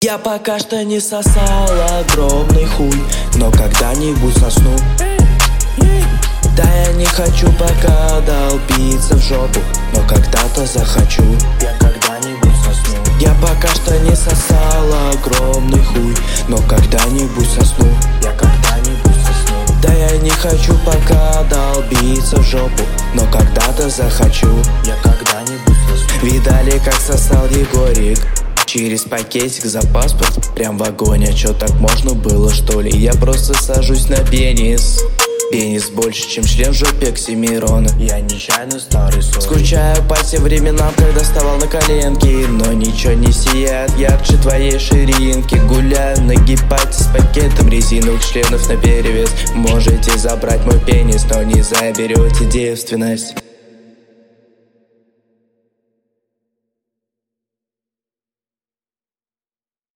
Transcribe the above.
Я пока что не сосал огромный хуй, но когда-нибудь сосну. Да я не хочу пока долбиться в жопу, но когда-то захочу. Я когда-нибудь сосну. Я пока что не сосал огромный хуй, но когда-нибудь сосну. Я когда-нибудь сосну. Да я не хочу пока долбиться в жопу, но когда-то захочу. Я когда-нибудь сосну. Видали, как сосал Егорик? Через пакетик за паспорт, прям в огонь. А чё, так можно было, что ли? Я просто сажусь на пенис. Пенис больше, чем член в жопе Оксимирона. Я нечаянно старый сон. Скучаю по тем временам, когда вставал на коленки, но ничего не сияет ярче твоей ширинки. Гуляю на гепате с пакетом резиновых членов наперевес. Можете забрать мой пенис, но не заберете девственность.